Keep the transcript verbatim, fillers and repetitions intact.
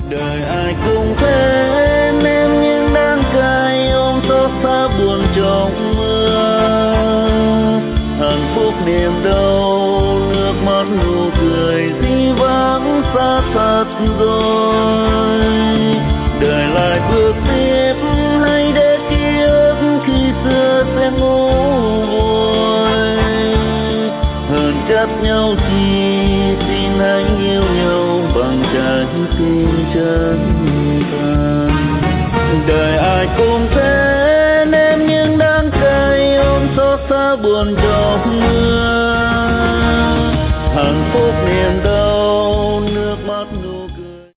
Đời ai cũng thế, nên những đắng cay ôm xót xa buồn trong mưa. Hạnh phúc niềm đau, nước mắt nụ cười dĩ vãng xa thật rồi. Đời lại bước tiếp, hay để ký ức khi xưa sẽ ngủ vùi. Hơn chấp nhau chi, xin hãy yêu nhau bằng trái tim chân thành. Đời ai cũng thế, nên những đắng cay ôm xót xa buồn trong mưa.